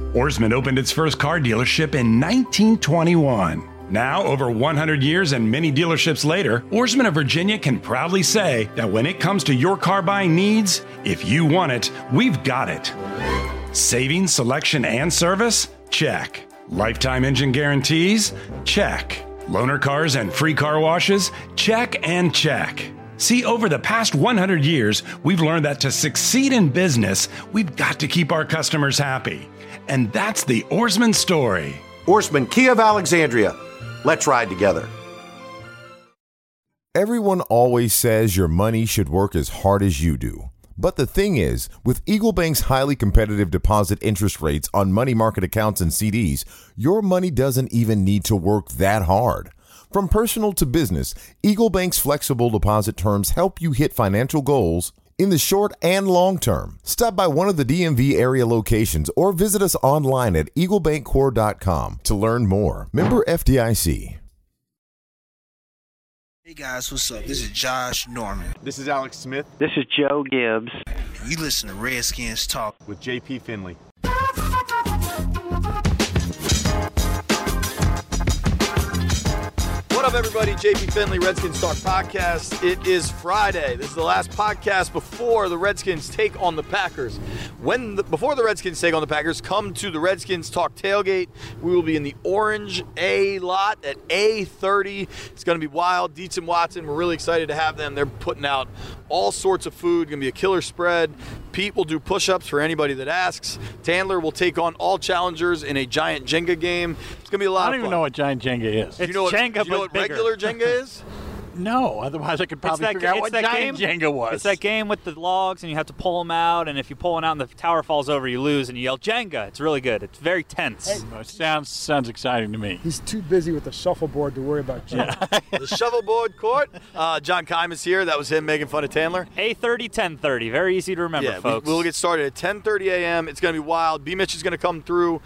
Oarsman opened its first car dealership in 1921. Now, over 100 years and many dealerships later, Oarsman of Virginia can proudly say that when it comes to your car buying needs, if you want it, we've got it. Savings, selection, and service? Check. Lifetime engine guarantees? Check. Loaner cars and free car washes? Check and check. See, over the past 100 years, we've learned that to succeed in business, we've got to keep our customers happy. And that's the Oarsman story. Oarsman Kia of Alexandria. Let's ride together. Everyone always says your money should work as hard as you do. But the thing is, with Eagle Bank's highly competitive deposit interest rates on money market accounts and CDs, your money doesn't even need to work that hard. From personal to business, Eagle Bank's flexible deposit terms help you hit financial goals in the short and long term. Stop by one of the DMV area locations or visit us online at eaglebankcore.com to learn more. Member FDIC. Hey guys, what's up? This is Josh Norman. This is Alex Smith. This is Joe Gibbs. And you listen to Redskins Talk with JP Finley. What up, everybody? JP Finley, Redskins Talk Podcast. It is Friday. This is the last podcast before the Redskins take on the Packers. Before the Redskins take on the Packers, come to the Redskins Talk Tailgate. We will be in the Orange A lot at A30. It's going to be wild. Dietz and Watson, we're really excited to have them. They're putting out all sorts of food. Going to be a killer spread. Pete will do push-ups for anybody that asks. Tandler will take on all challengers in a giant Jenga game. It's going to be a lot of fun. I don't even know what giant Jenga is. It's Jenga, but what regular Jenga is? No, otherwise I could probably figure out what giant Jenga was. It's that game with the logs, and you have to pull them out, and if you pull one out and the tower falls over, you lose, and you yell Jenga. It's really good. It's very tense. Hey, it sounds exciting to me. He's too busy with the shuffleboard to worry about Jenga. The shuffleboard court. John Keim is here. That was him making fun of Tandler. 8:30, 10:30. Very easy to remember, folks. We'll get started at 10:30 a.m. It's going to be wild. B. Mitch is going to come through.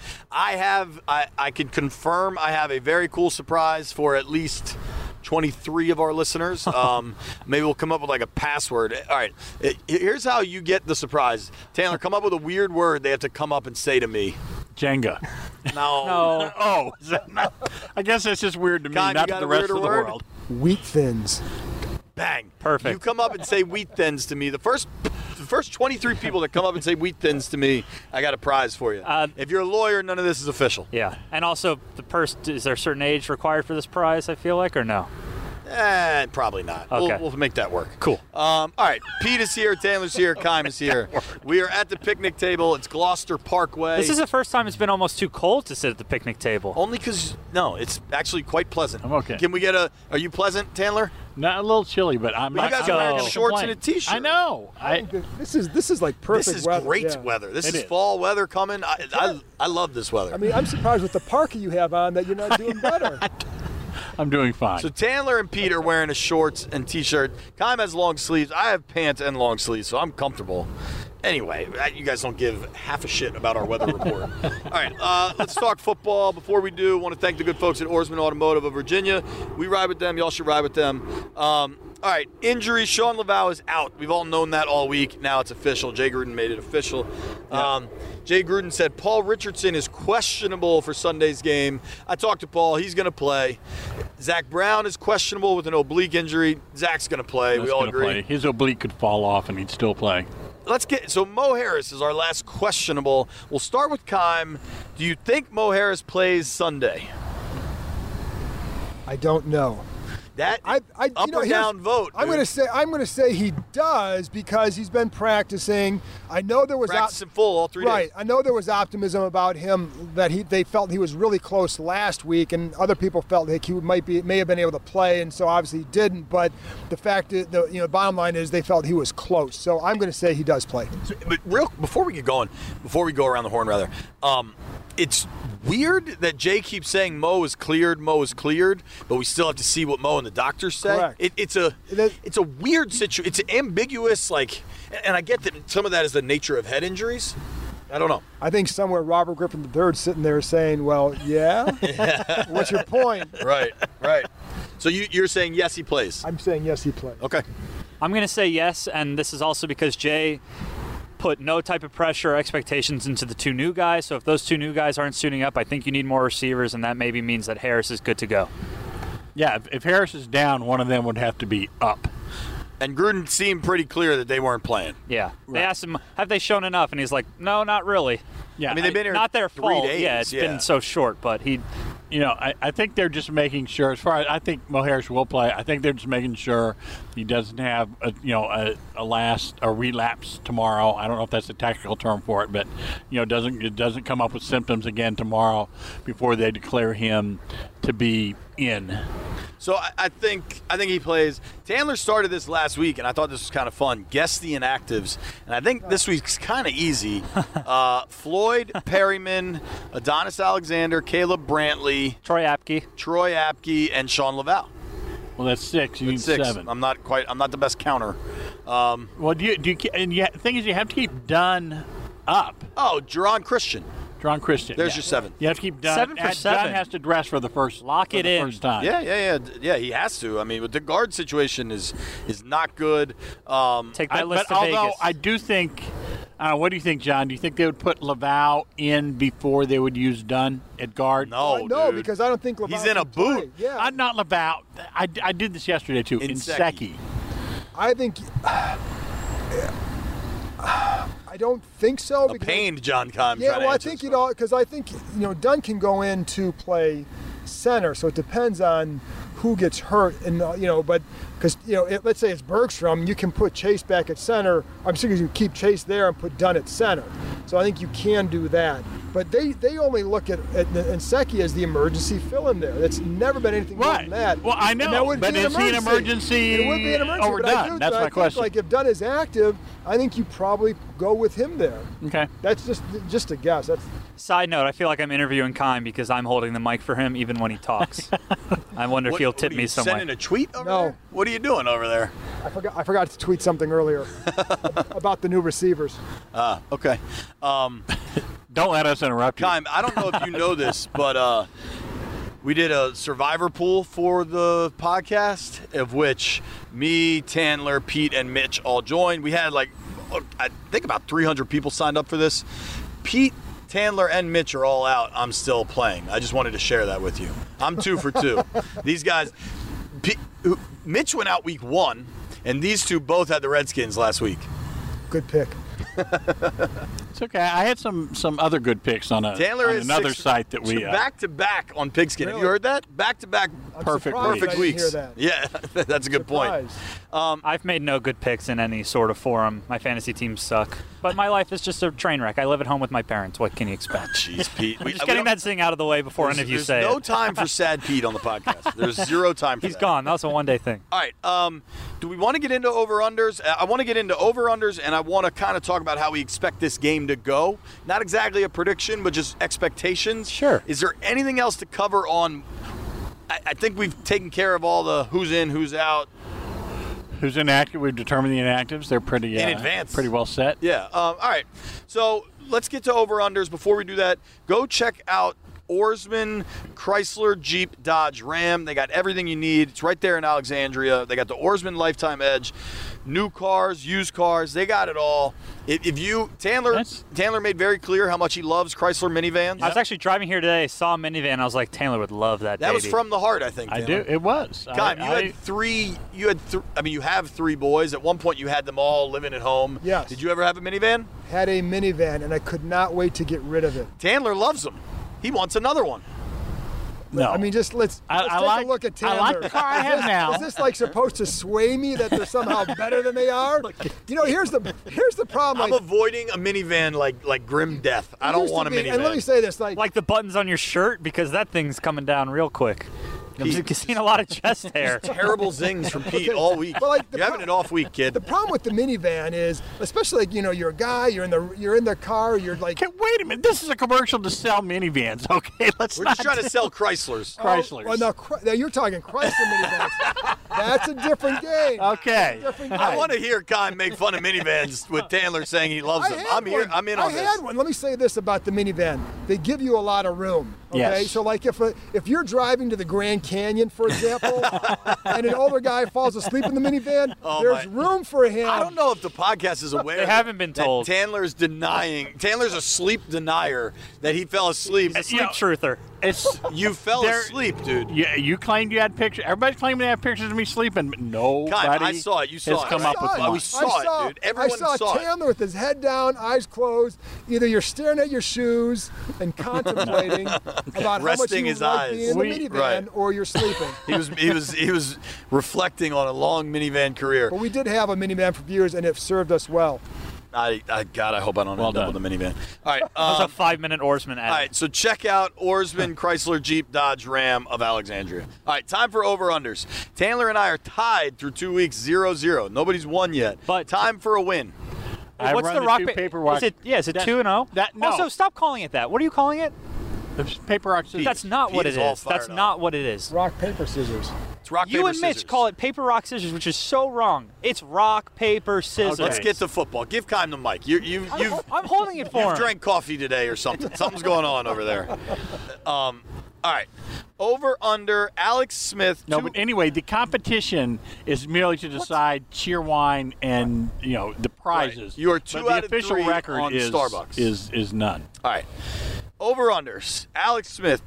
I can confirm I have a very cool surprise for at least 23 of our listeners. Maybe we'll come up with like a password. All right, here's how you get the surprise. Tandler, come up with a weird word they have to come up and say to me. Jenga. No. Oh, is that not? I guess that's just weird to me, not to the rest of the world. Wheat thins. Bang. Perfect. You come up and say wheat thins to me. The first 23 people that come up and say wheat thins to me, I got a prize for you. If you're a lawyer, none of this is official. Yeah. And also, is there a certain age required for this prize, I feel like, or no? Probably not. Okay. We'll make that work. Cool. All right. Pete is here. Tandler's here. Keim is here. We are at the picnic table. It's Gloucester Parkway. This is the first time it's been almost too cold to sit at the picnic table. Only because, no, it's actually quite pleasant. I'm okay. Can we get are you pleasant, Tandler? Not a little chilly, but I'm not. You guys are wearing shorts and a t-shirt. I know. This is like perfect weather. This is great weather. This is fall weather coming. I love this weather. I mean, I'm surprised with the parka you have on that you're not doing better. I'm doing fine. So Tandler and Pete are wearing a shorts and t-shirt. Keim has long sleeves. I have pants and long sleeves, so I'm comfortable. Anyway, you guys don't give half a shit about our weather report. All right, let's talk football. Before we do, I want to thank the good folks at Oarsman Automotive of Virginia. We ride with them. Y'all should ride with them. All right, injury. Sean Laval is out. We've all known that all week. Now it's official. Jay Gruden made it official. Jay Gruden said Paul Richardson is questionable for Sunday's game. I talked to Paul. He's going to play. Zach Brown is questionable with an oblique injury. Zach's going to play. We all agree. Play. His oblique could fall off and he'd still play. So Mo Harris is our last questionable. We'll start with Keim. Do you think Mo Harris plays Sunday? I don't know. That up or down vote. I'm going to say he does because he's been practicing. I know there was practicing full all 3 days. Right. I know there was optimism about him that they felt he was really close last week, and other people felt like he may have been able to play, and so obviously he didn't. But the fact is, the bottom line is they felt he was close. So I'm going to say he does play. But before we go around the horn rather, it's weird that Jay keeps saying Mo is cleared, but we still have to see what Mo and the doctors say. Correct. It's a weird situation. It's ambiguous, and I get that some of that is the nature of head injuries. I don't know. I think somewhere Robert Griffin III sitting there saying, well, yeah? What's your point? Right. So you're saying yes, he plays? I'm saying yes, he plays. Okay. I'm going to say yes, and this is also because Jay put no type of pressure or expectations into the 2 new guys. So if those 2 new guys aren't suiting up, I think you need more receivers, and that maybe means that Harris is good to go. Yeah, if Harris is down, one of them would have to be up. And Gruden seemed pretty clear that they weren't playing. Yeah. They asked him, have they shown enough? And he's like, no, not really. Yeah, I mean, they've been here not their 3 fault. days. Yeah, it's been so short, but he... I think they're just making sure. As far as I think Mo Harris will play, I think they're just making sure he doesn't have a relapse tomorrow. I don't know if that's a technical term for it, but doesn't come up with symptoms again tomorrow before they declare him to be in. So I think he plays. Tandler started this last week, and I thought this was kind of fun. Guess the inactives, and I think this week's kind of easy. Floyd Perryman, Adonis Alexander, Caleb Brantley, Troy Apke, and Sean Laval. Well, that's 6. You need 6. 7. I'm not the best counter. Well, the thing is, you have to keep Dunn up. Oh, Jerron Christian. There's your 7. You have to keep Dunn. 7 for 7. Dunn has to dress for the first. Lock it in. First time. Yeah. He has to. I mean, the guard situation is not good. Take that list to although Vegas. I do think. What do you think, John? Do you think they would put Laval in before they would use Dunn at guard? No, no, because I don't think Laval he's in a can play. boot. Yeah, I'm not Laval. I did this yesterday too. Inseki. I think. I don't think so. A pained John Keim. Yeah, well, I think because I think Dunn can go in to play center, so it depends on who gets hurt, and but because let's say it's Bergstrom, you can put Chase back at center. I'm sure you can keep Chase there and put Dunn at center. So I think you can do that. But they only look at Inseki as the emergency fill-in there. That's never been anything more than that. Well, I know, and that would but be is he an emergency It would be an emergency over but Dunn? That's my question. Like if Dunn is active, I think you probably go with him there. Okay. That's just a guess. That's. Side note, I feel like I'm interviewing Keim because I'm holding the mic for him even when he talks. I wonder if he'll tip me somewhere. Sending a tweet over No. there? What are you doing over there? I forgot to tweet something earlier about the new receivers. Okay. Don't let us interrupt you. Keim, I don't know if you know this, but we did a survivor pool for the podcast, of which me, Tandler, Pete, and Mitch all joined. We had I think about 300 people signed up for this. Pete, Tandler, and Mitch are all out. I'm still playing. I just wanted to share that with you. I'm 2 for 2. These guys, Mitch went out week 1, and these two both had the Redskins last week. Good pick. It's okay. I had some other good picks on another site that we back to back on Pigskin. Really? Have you heard that? Back to back, perfect weeks. Hear that. Yeah, that's a good point. I've made no good picks in any sort of forum. My fantasy teams suck. But my life is just a train wreck. I live at home with my parents. What can you expect? Jeez, Pete. I'm just getting that thing out of the way before any of you say There's no it. time for sad Pete on the podcast. There's 0 time for He's that. gone. That was a one-day thing. All right. Do we want to get into over-unders? I want to get into over-unders, and I want to kind of talk about how we expect this game to go. Not exactly a prediction, but just expectations. Sure. Is there anything else to cover on? I think we've taken care of all the who's in, who's out. Who's inactive? We've determined the inactives. They're pretty in advance, pretty well set. Yeah. All right. So let's get to over-unders. Before we do that, go check out Ourisman Chrysler Jeep Dodge Ram. They got everything you need. It's right there in Alexandria. They got the Ourisman Lifetime Edge, new cars, used cars. They got it all. Tandler made very clear how much he loves Chrysler minivans. I was actually driving here today, saw a minivan. I was like, Tandler would love that. That was from the heart, I think. I Tandler. do. It was. God, you have 3 boys. At one point, you had them all living at home. Yes. Did you ever have a minivan? Had a minivan, and I could not wait to get rid of it. Tandler loves them. He wants another one. No. I mean, let's take a look at Tandler. I like the car I have now. Is this supposed to sway me that they're somehow better than they are? Here's the problem. I'm avoiding a minivan like grim death. I don't want a minivan. And let me say this, like the buttons on your shirt, because that thing's coming down real quick. I've seen a lot of chest hair. Terrible zings from Pete all week. Well, you're having an off week, kid. The problem with the minivan is, especially you're a guy, you're in the car, you're like. Wait a minute, this is a commercial to sell minivans. Okay, We're just trying to sell Chryslers. Chryslers. Well, now you're talking Chrysler minivans. That's a different game. Okay. I want to hear Keim make fun of minivans with Tandler saying he loves them. I'm here. I'm in on this. I had one. Let me say this about the minivan: they give you a lot of room. Okay, Yes. so if you're driving to the Grand Canyon, for example, and an older guy falls asleep in the minivan, Oh, there's my. room for him. I don't know if the podcast is aware. They haven't been that told. Tandler's a sleep denier that he fell asleep. He's a sleep truther. You fell asleep, dude. Yeah, you claimed you had pictures. Everybody's claiming they have pictures of me sleeping, but nobody I saw it. You saw has it. come I up with saw it. one. We saw it, dude. Everyone I saw saw it. Chandler with his head down, eyes closed. Either you're staring at your shoes and contemplating about how much Resting you his like eyes. being in the minivan, Right. or you're sleeping. He was reflecting on a long minivan career. But we did have a minivan for years, and it served us well. God, I hope I don't end up with a minivan. All right. That was a 5-minute Oarsman ad. All right, so check out Oarsman Chrysler Jeep Dodge Ram of Alexandria. All right, time for over-unders. Tandler and I are tied through 2 weeks, 0-0. Nobody's won yet. But time for a win. I What's run the the rock two pa- paper rock- Is it 2-0? No. Also, stop calling it that. What are you calling it? There's paper rock scissors. That's not what Pete it is all is. That's fired up. not what it is. Rock, paper, scissors. It's rock, You paper, and Mitch scissors. call it paper, rock, scissors, which is so wrong. It's rock, paper, scissors. Let's get to football. Give Kime the mic. I'm holding it for You've him. drank coffee today or something. Something's going on over there. All right. Over, under, Alex Smith. No, but anyway, the competition is merely to decide cheer wine and the prizes. Right. You are 2 but out the of official 3 record on is Starbucks. is none. All right. Over-unders. Alex Smith,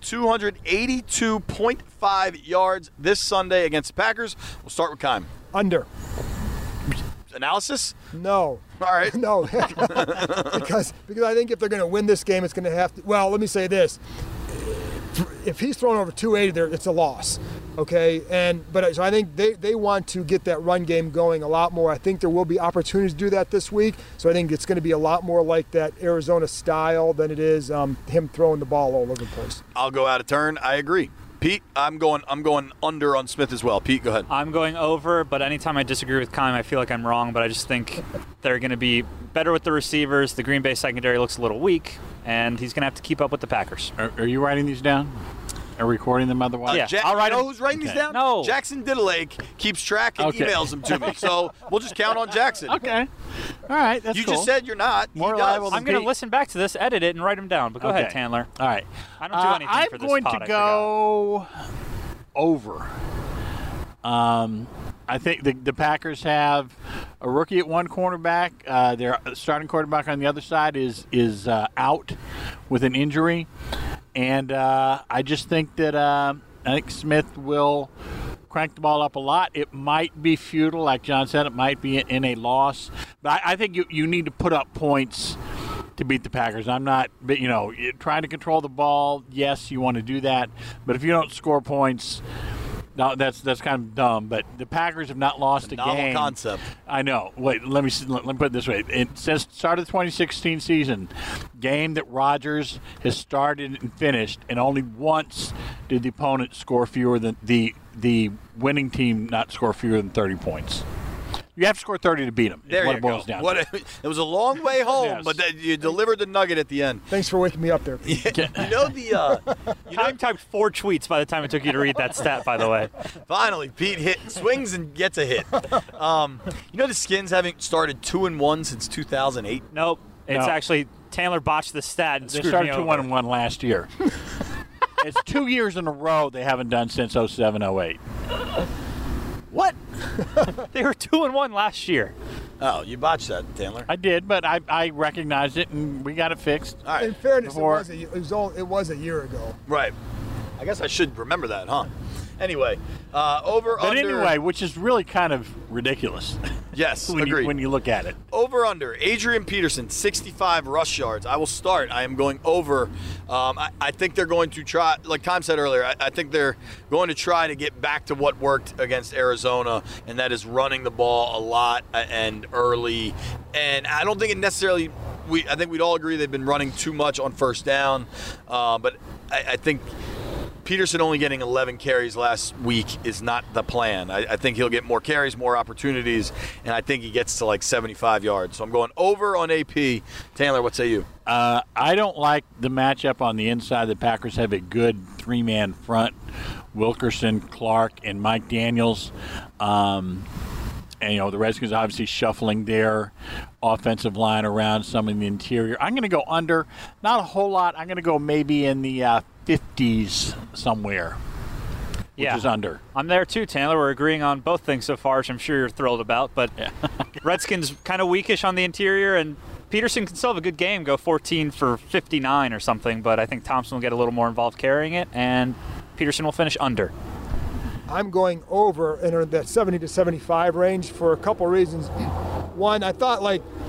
282.5 yards this Sunday against the Packers. We'll start with Kime. Under. Analysis? No. All right. No. because I think if they're going to win this game, it's going to have to. Well, let me say this. If he's thrown over 280 there, it's a loss. Okay, so I think they want to get that run game going a lot more. I think there will be opportunities to do that this week. So I think it's going to be a lot more like that Arizona style than it is him throwing the ball all over the place. I'll go out of turn. I agree. Pete, I'm going under on Smith as well. Pete, go ahead. I'm going over, but anytime I disagree with Kime, I feel like I'm wrong. But I just think they're going to be better with the receivers. The Green Bay secondary looks a little weak, and he's going to have to keep up with the Packers. Are you writing these down? Are we recording them otherwise? Yeah. I'll write. them. Who's writing these down? No. Jackson Diddlake keeps track and Okay. emails them to me. So we'll just count on Jackson. Okay. All right. That's You cool. just said you're not. He More does. reliable than I'm going to Pete. listen back to this, edit it, and write them down. But go ahead, Okay. Tandler. All right. I don't do anything I'm for this going pod, to I go over. I think the Packers have a rookie at one cornerback. Their starting quarterback on the other side is out with an injury, and I just think that I think Smith will crank the ball up a lot. It might be futile, like John said. It might be in a loss, but I think you need to put up points to beat the Packers. I'm not, but trying to control the ball. Yes, you want to do that, but if you don't score points. No, that's kind of dumb, but the Packers have not lost a Novel game. concept. I know. Wait, let me put it this way. It says start of the 2016 season, game that Rodgers has started and finished, and only once did the opponent score fewer than the winning team not score fewer than 30 points. You have to score 30 to beat them. There what you it boils go. down to. It was a long way home, Yes. but you delivered the nugget at the end. Thanks for waking me up there. You know the. Kime typed 4 tweets by the time it took you to read that stat, by the way. Finally, Pete swings and gets a hit. You know the Skins haven't started 2-1 since 2008. Nope. It's No. actually Tandler botched the stat and They screwed started me over. 2-1 last year. It's 2 years in a row they haven't done since 07-08. What? They were 2-1 last year. Oh, you botched that, Tandler. I did, but I recognized it and we got it fixed. All right. In fairness, Before- it was a year ago. Right. I guess I should remember that, huh? Anyway, over But under. anyway, which is really kind of ridiculous. Yes, when agreed. you look at it. Over under Adrian Peterson, 65 rush yards. I will start. I am going over. I think they're going to try, like Tom said earlier, I think they're going to try to get back to what worked against Arizona, and that is running the ball a lot and early. And I don't think it necessarily. I think we'd all agree they've been running too much on first down, but I think. Peterson only getting 11 carries last week is not the plan. I think he'll get more carries, more opportunities, and I think he gets to like 75 yards. So I'm going over on AP. Tandler, what say you? I don't like the matchup on the inside. The Packers have a good three-man front. Wilkerson, Clark, and Mike Daniels. And, the Redskins obviously shuffling their offensive line around some in the interior. I'm going to go under. Not a whole lot. I'm going to go maybe in the 50s somewhere. which is under. I'm there too, Taylor. We're agreeing on both things so far, which I'm sure you're thrilled about. But Redskins kind of weakish on the interior, and Peterson can still have a good game, go 14 for 59 or something, but I think Thompson will get a little more involved carrying it, and Peterson will finish under. I'm going over in that 70 to 75 range for a couple reasons. One, I thought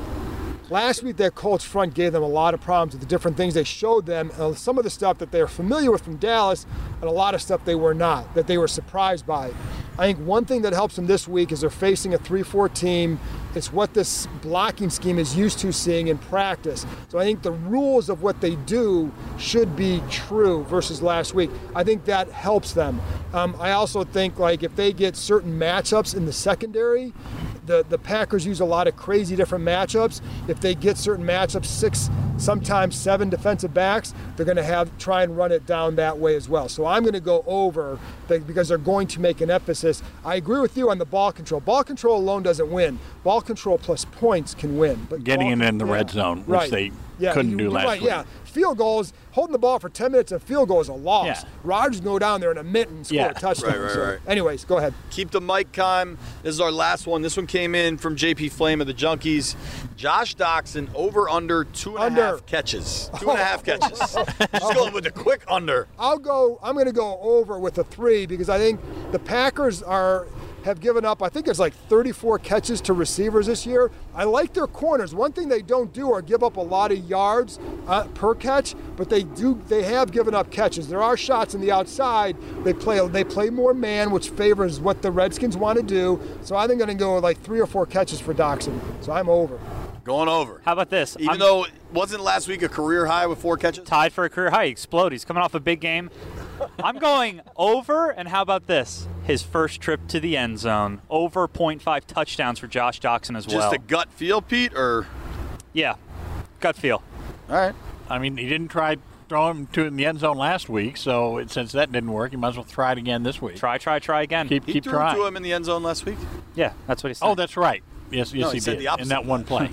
last week that Colts front gave them a lot of problems with the different things they showed them, some of the stuff that they're familiar with from Dallas, and a lot of stuff they were not, that they were surprised by. I think one thing that helps them this week is they're facing a 3-4 team. It's what this blocking scheme is used to seeing in practice. So I think the rules of what they do should be true versus last week. I think that helps them. I also think if they get certain matchups in the secondary, the Packers use a lot of crazy different matchups. If they get certain matchups, 6, sometimes 7 defensive backs, they're going to try and run it down that way as well. So I'm going to go over because they're going to make an emphasis. I agree with you on the ball control. Ball control alone doesn't win. Ball control plus points can win. But getting it in the red zone, which they couldn't do last week. Yeah, field goals, holding the ball for 10 minutes, a field goal is a loss. Yeah. Rodgers go down there in a minute and score a touchdown. Right. Anyways, go ahead. Keep the mic, Kime. This is our last one. This one came in from JP Flame of the Junkies. Josh Doctson over under 2.5 catches. 2.5 catches. Just going with the quick under. I'm going to go over with a 3 because I think the Packers have given up, I think it's 34 catches to receivers this year. I like their corners. One thing they don't do are give up a lot of yards per catch, but they have given up catches. There are shots on the outside. They play more man, which favors what the Redskins want to do. So I think I'm going to go 3 or 4 catches for Doctson. So I'm over. Going over. How about this? Even though it wasn't last week a career high with 4 catches? Tied for a career high. He exploded. He's coming off a big game. I'm going over, and how about this? His first trip to the end zone. Over 0.5 touchdowns for Josh Doctson as well. Just a gut feel, Pete, or? Yeah, gut feel. All right. I mean, he didn't try throwing him in the end zone last week, so since that didn't work, he might as well try it again this week. Try again. Keep he trying. threw to him in the end zone last week? Yeah, that's what he said. Oh, that's right. Yes, No, he said did. the opposite In that one play.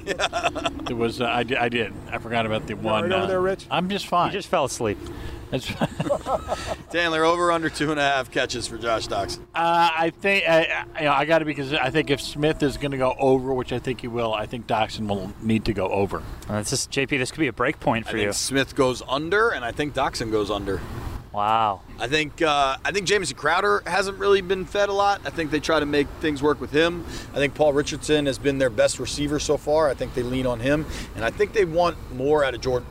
Yeah. It was. I did. I forgot about the one. Right over there, Rich? I'm just fine. He just fell asleep. That's Taylor, over under 2.5 catches for Josh Doctson. I think I got to because I think if Smith is going to go over, which I think he will, I think Doctson will need to go over. JP. This could be a break point for I you. think Smith goes under, and I think Doctson goes under. Wow. I think Jamison Crowder hasn't really been fed a lot. I think they try to make things work with him. I think Paul Richardson has been their best receiver so far. I think they lean on him, and I think they want more out of Jordan.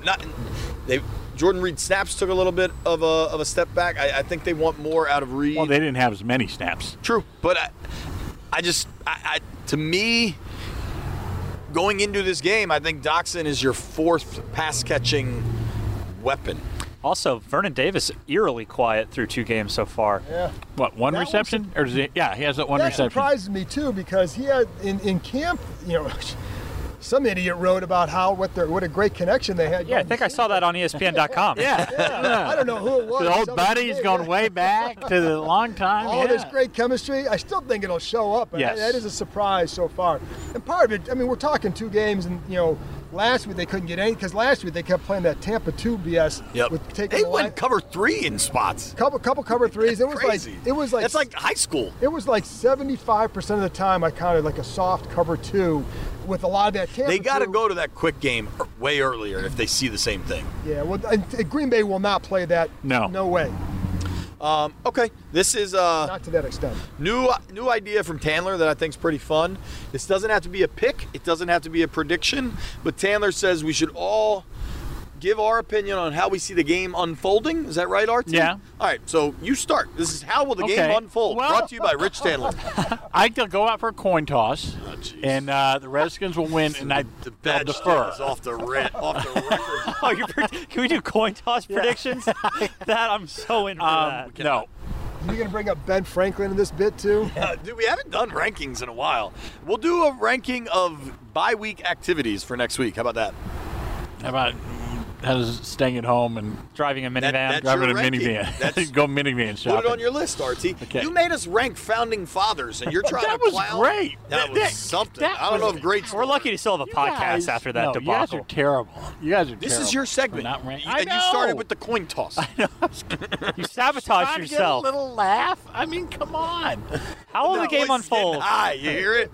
Jordan Reed snaps took a little bit of a step back. I think they want more out of Reed. Well, they didn't have as many snaps. True, but to me, going into this game, I think Doctson is your 4th pass-catching weapon. Also, Vernon Davis eerily quiet through 2 games so far. Yeah. What, one That reception? Or does he, yeah, he has that one That reception. surprises me too because he had in camp, some idiot wrote about what a great connection they had. Yeah, I think I saw that on ESPN.com. Yeah. I don't know who it was. The old Somebody buddies big. going way back to the long time. All this great chemistry. I still think it'll show up. But Yes. that is a surprise so far. And part of it, we're talking 2 games, and last week they couldn't get any because last week they kept playing that Tampa 2 BS. Yep. With taking They the went cover 3 in spots. couple cover 3s. It was like that's like high school. It was 75% of the time I counted a soft cover 2 with a lot of that Tampa. They got to 2. go to that quick game way earlier if they see the same thing. Yeah, well, Green Bay will not play that. No way. Okay, this is Not to that extent. new idea from Tandler that I think is pretty fun. This doesn't have to be a pick. It doesn't have to be a prediction. But Tandler says we should all give our opinion on how we see the game unfolding. Is that right, RT? Yeah. All right, so you start. This is how will the game unfold? Well, Brought to you by Rich Tandler. I could go out for a coin toss, and the Redskins will win, and I'll defer. Is off the record. Oh, can we do coin toss predictions? That I'm so in for that. No. You're going to bring up Ben Franklin in this bit too? Dude, we haven't done rankings in a while. We'll do a ranking of bye week activities for next week. How about that? How about staying at home and driving a minivan. That's driving your a ranking. minivan. Go minivan shopping. Put it on your list, RT. Okay. You made us rank founding fathers, and you're trying That to was clown. great. That was something. that I don't know was- if great. We're lucky to still have a podcast after that You guys debacle. are terrible. You guys are terrible. This is your segment. Not rank- And I you started know. with the coin toss. You sabotaged Trying to get yourself. a little laugh. I mean, come on. How will No, the game it's unfold? getting high. You hear it?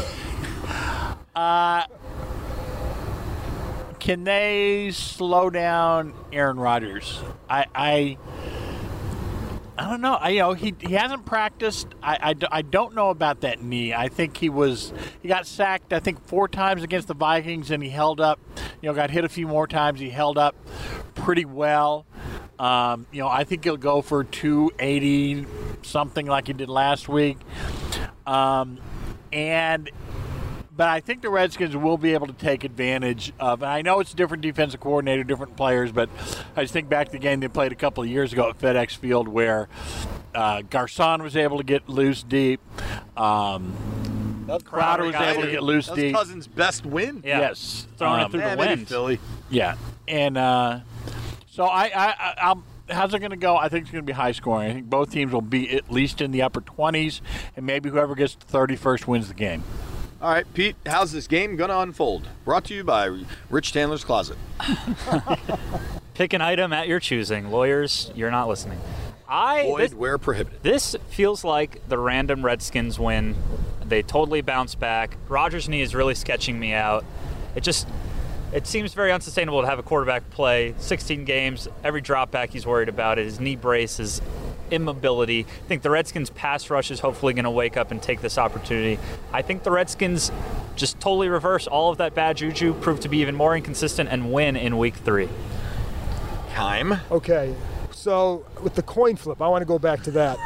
Can they slow down Aaron Rodgers? I don't know. He hasn't practiced. I don't know about that knee. I think he got sacked, I think, 4 times against the Vikings, and he held up. Got hit a few more times. He held up pretty well. I think he'll go for 280 something like he did last week. But I think the Redskins will be able to take advantage of, and I know it's a different defensive coordinator, different players, but I just think back to the game they played a couple of years ago at FedEx Field where Garcon was able to get loose deep. Crowder was able to get loose That was deep. Cousins' best win. Yeah. Yes. Throwing it through the maybe wind. Philly. Yeah. And so I'm how's it going to go? I think it's going to be high scoring. I think both teams will be at least in the upper 20s, and maybe whoever gets to 31st wins the game. All right, Pete, how's this game going to unfold? Brought to you by Rich Tandler's Closet. Pick an item at your choosing. Lawyers, you're not listening. Void where prohibited. This feels like the random Redskins win. They totally bounce back. Rodgers' knee is really sketching me out. It seems very unsustainable to have a quarterback play 16 games. Every drop back he's worried about it. His knee brace, his immobility. I think the Redskins' pass rush is hopefully going to wake up and take this opportunity. I think the Redskins just totally reverse all of that bad juju, prove to be even more inconsistent, and win in Week 3. Time. Okay, so with the coin flip, I want to go back to that.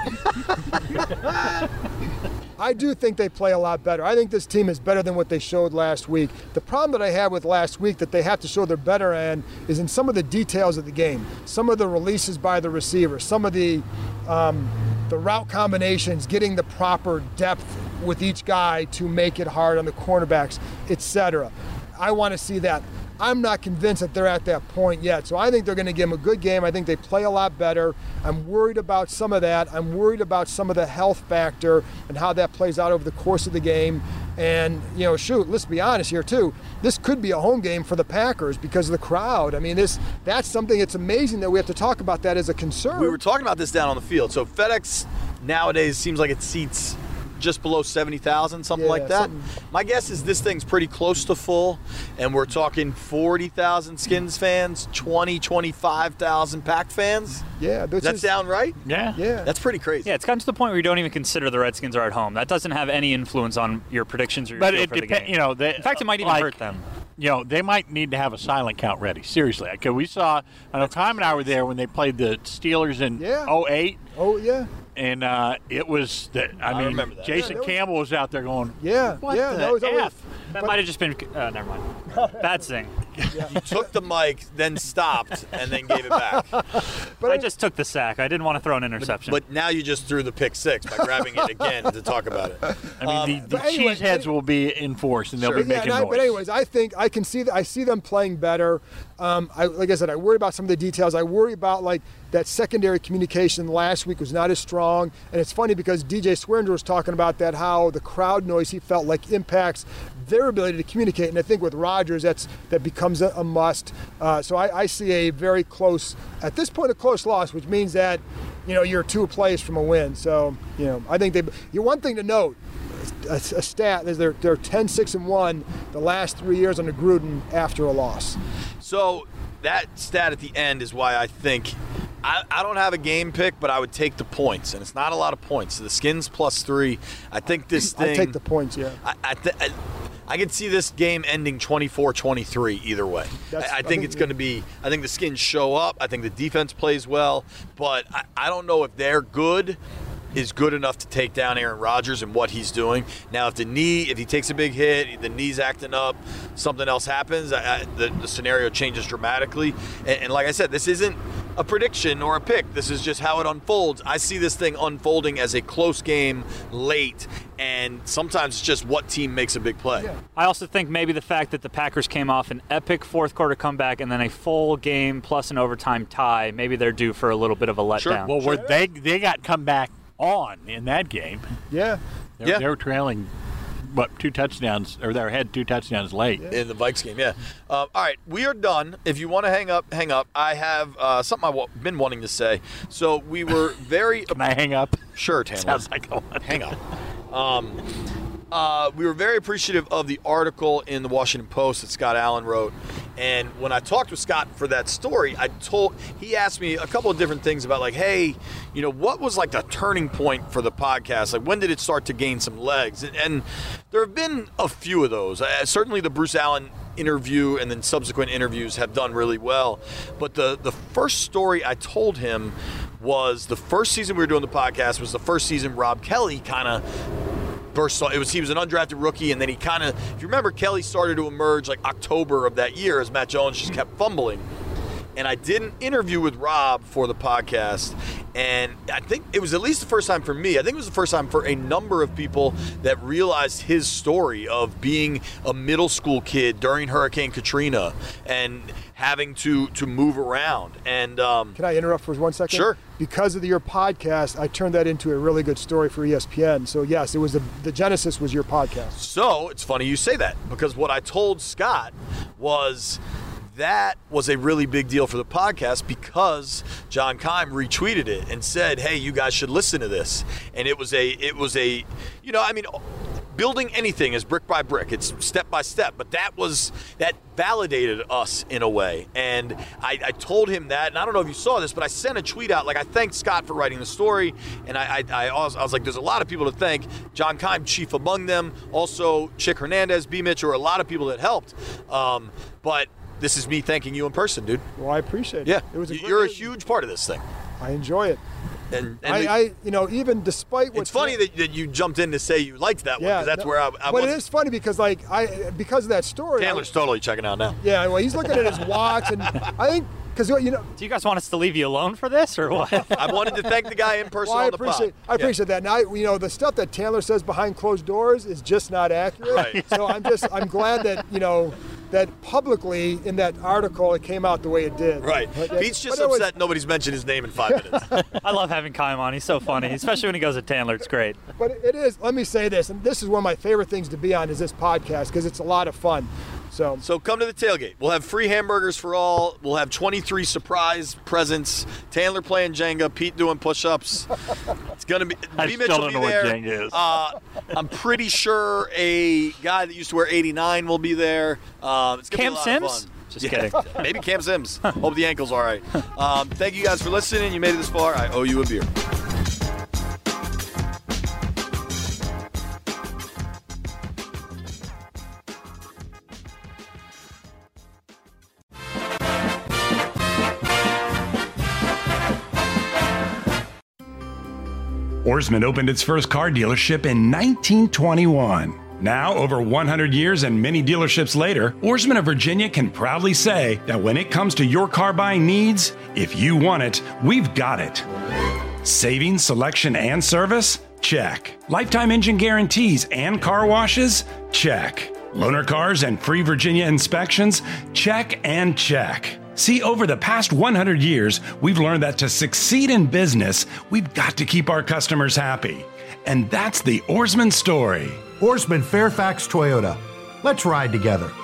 I do think they play a lot better. I think this team is better than what they showed last week. The problem that I had with last week that they have to show they're better in is in some of the details of the game, some of the releases by the receiver, some of the route combinations, getting the proper depth with each guy to make it hard on the cornerbacks, etc. I want to see that. I'm not convinced that they're at that point yet. So I think they're going to give them a good game. I think they play a lot better. I'm worried about some of that. I'm worried about some of the health factor and how that plays out over the course of the game. And, let's be honest here, too. This could be a home game for the Packers because of the crowd. I mean, that's something that's amazing that we have to talk about that as a concern. We were talking about this down on the field. So FedEx nowadays seems like it seats just below 70,000, something like that. My guess is this thing's pretty close to full, and we're talking 40,000 Skins fans, 25,000 Pack fans. Yeah. Does that sound right? Yeah. Yeah. That's pretty crazy. Yeah, it's gotten to the point where you don't even consider the Redskins are at home. That doesn't have any influence on your predictions or your But feel it for the depends. game. In fact, it might even hurt them. They might need to have a silent count ready. Seriously. Okay, I know Tom and I were there when they played the Steelers in 08. Oh, yeah. And it was, I remember that. Jason Campbell was out there going, Yeah. what yeah. the That was always, F? That might have just been. Never mind. Bad sing. You took the mic, then stopped, and then gave it back. I just took the sack. I didn't want to throw an interception. But now you just threw the pick six by grabbing it again to talk about it. I mean, the but anyway, cheeseheads will be enforced, and they'll be making noise. But anyways, I think I can see I see them playing better. Like I said, I worry about some of the details. I worry about that secondary communication last week was not as strong. And it's funny because DJ Swearinger was talking about that, how the crowd noise he felt like impacts their ability to communicate. And I think with Rodgers, that becomes a must. So I see a very close, at this point, a close loss, which means that, you're 2 plays from a win. So, I think one thing to note, a stat is they're 10-6-1 the last 3 years under Gruden after a loss. So that stat at the end is why I think I don't have a game pick, but I would take the points, and it's not a lot of points. The Skins +3. I think this thing. I'll take the points, yeah. I can see this game ending 24-23 either way. I think it's going to be. I think the Skins show up. I think the defense plays well, but I don't know if they're good. Is good enough to take down Aaron Rodgers and what he's doing. Now, if he takes a big hit, the knee's acting up, something else happens, the scenario changes dramatically. And like I said, this isn't a prediction or a pick. This is just how it unfolds. I see this thing unfolding as a close game late, and sometimes it's just what team makes a big play. Yeah. I also think maybe the fact that the Packers came off an epic fourth quarter comeback and then a full game plus an overtime tie, maybe they're due for a little bit of a letdown. Sure. Well, where they got come back on in that game. Yeah. They were trailing, 2 touchdowns, or they had 2 touchdowns late. In the Vikes game, yeah. All right, we are done. If you want to hang up, hang up. I have something I've been wanting to say. So we were very... Can I hang up? Sure, Tanner. Sounds like a lot. Hang up. We were very appreciative of the article in the Washington Post that Scott Allen wrote. And when I talked with Scott for that story, he asked me a couple of different things about like, hey, what was like the turning point for the podcast? Like, when did it start to gain some legs? And there have been a few of those. Certainly the Bruce Allen interview and then subsequent interviews have done really well. But the first story I told him was the first season we were doing the podcast was the first season Rob Kelly kind of burst on. He was an undrafted rookie, and then he kind of, if you remember, Kelly started to emerge like October of that year as Matt Jones just kept fumbling. And I did an interview with Rob for the podcast, and I think it was at least the first time for me. I think it was the first time for a number of people that realized his story of being a middle school kid during Hurricane Katrina and having to move around. And can I interrupt for 1 second? Sure. Because of your podcast, I turned that into a really good story for ESPN. So yes, it was the genesis was your podcast. So it's funny you say that, because what I told Scott was that was a really big deal for the podcast because John Keim retweeted it and said, hey, you guys should listen to this. And it was a building anything is brick by brick. It's step by step. But that validated us in a way. And I told him that, and I don't know if you saw this, but I sent a tweet out. Like, I thanked Scott for writing the story. And I was like, there's a lot of people to thank. John Keim, chief among them. Also, Chick Hernandez, B. Mitch, or a lot of people that helped. But this is me thanking you in person, dude. Well, I appreciate it. Yeah. You're a huge part of this thing. I enjoy it. And even despite what it's funny that you jumped in to say you liked that one, because that's where I but it is funny because because of that story. Taylor's totally checking out now. Yeah, well, he's looking at his watch, and I think because do you guys want us to leave you alone for this or what? I wanted to thank the guy in person on the pod. I appreciate that. Now, the stuff that Taylor says behind closed doors is just not accurate. Right. So I'm glad that that publicly in that article it came out the way it did. Right. Pete's just upset nobody's mentioned his name in 5 minutes. I love having Keim on. He's so funny, especially when he goes at Tandler. It's great. But it is. Let me say this, and this is one of my favorite things to be on is this podcast because it's a lot of fun. So come to the tailgate. We'll have free hamburgers for all. We'll have 23 surprise presents. Tandler playing Jenga. Pete doing push-ups. It's gonna be. I still don't know what Jenga is. I'm pretty sure a guy that used to wear 89 will be there. It's gonna Cam be a lot Sims? of fun. Just kidding. Maybe Cam Sims. Hope the ankle's all right. Thank you guys for listening. You made it this far. I owe you a beer. Ourisman opened its first car dealership in 1921. Now, over 100 years and many dealerships later, Ourisman of Virginia can proudly say that when it comes to your car buying needs, if you want it, we've got it. Savings, selection, and service? Check. Lifetime engine guarantees and car washes? Check. Loaner cars and free Virginia inspections? Check and check. See, over the past 100 years, we've learned that to succeed in business, we've got to keep our customers happy. And that's the Ourisman story. Ourisman Fairfax Toyota. Let's ride together.